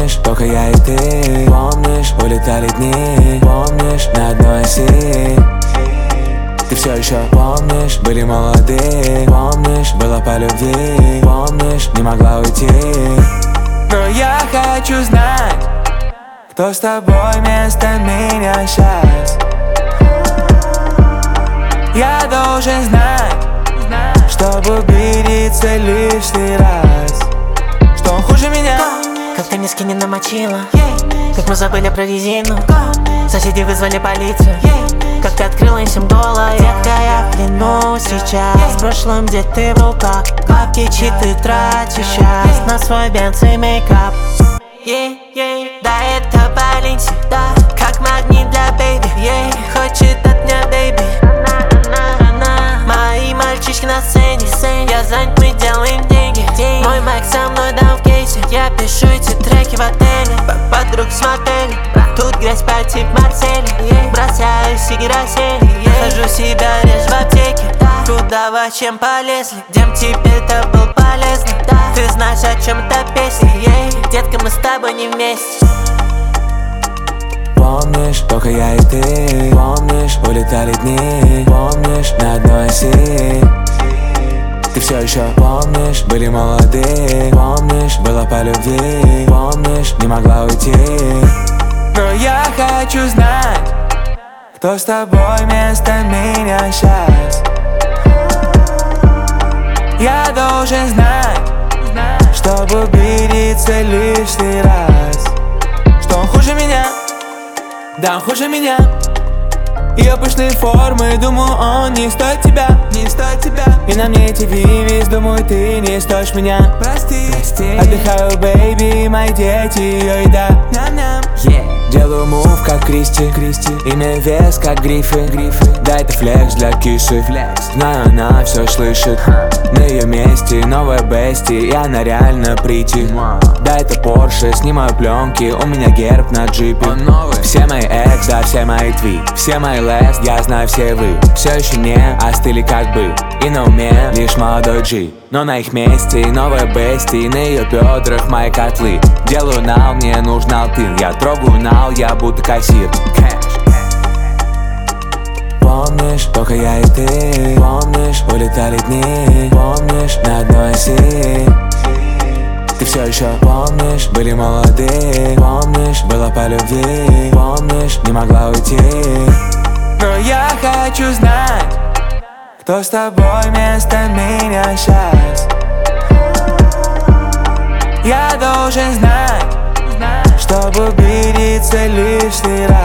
Помнишь, только я и ты. Помнишь, улетали дни. Помнишь, на одной оси. Ты все еще помнишь, были молоды. Помнишь, было по любви. Помнишь, не могла уйти. Но я хочу знать, кто с тобой вместо меня сейчас. Я должен знать, чтобы убедиться лишний раз, что он хуже меня. Как ты миски не намочила, как мы забыли про резину. Соседи вызвали полицию, как ты открыла им всем гола. Детка, я в плену сейчас, в прошлом, где ты в руках. Бабки, читы тратишь сейчас на свой бенз и мейкап. Да, это Баленси, да, как магнит для бэйби. Хочет от меня бэйби. Мои мальчишки на сцене, я занят, мы делаем деньги. Мой майк со мной дам в кейсе. Я пишу эти треки в отеле, подруг с мотеля. Тут грязь по тип Марселя. Бросаю сиги рассели, хожу себя режь в аптеке. Куда во чем полезли, дем тебе это был полезно. Ты знаешь, о чем эта песня, детка, мы с тобой не вместе. Помнишь, только я и ты. Помнишь, улетали дни. Помнишь, на одной оси. Ты все еще помнишь, были молоды. Помнишь, было по любви. Помнишь, не могла уйти. Но я хочу знать, кто с тобой вместо меня сейчас. Я должен знать, чтобы убедиться лишний раз, что он хуже меня. Да, он хуже меня. Ее пышные формы, думаю, он не стоит тебя. Не стоит тебя. И на мне эти вивис, думаю, ты не стоишь меня. Прости, отдыхаю, бэйби, мои дети, ее еда. Делаю мув, как Кристи. Имя вес, как грифы. Да, это флекс для киши. Знаю, она все слышит. На ее месте новая бести, и она реально прийти. Да, это Порше, снимаю пленки, у меня герб на джипе. Все мои экс, да, все мои твит. Все мои лест, я знаю, все вы все еще не остыли как бы. И на уме лишь молодой G. Но на их месте новая бести, на ее бедрах мои котлы. Делаю нал, мне нужен алтын. Я трогаю нал, я будто кассир. Помнишь, только я и ты. Помнишь, улетали дни. Помнишь, на одной оси. Ты все еще помнишь, были молоды. Помнишь, было по любви. Помнишь, не могла уйти. Но я хочу знать, кто с тобой вместо меня сейчас. Я должен знать, чтобы убедиться лишний раз.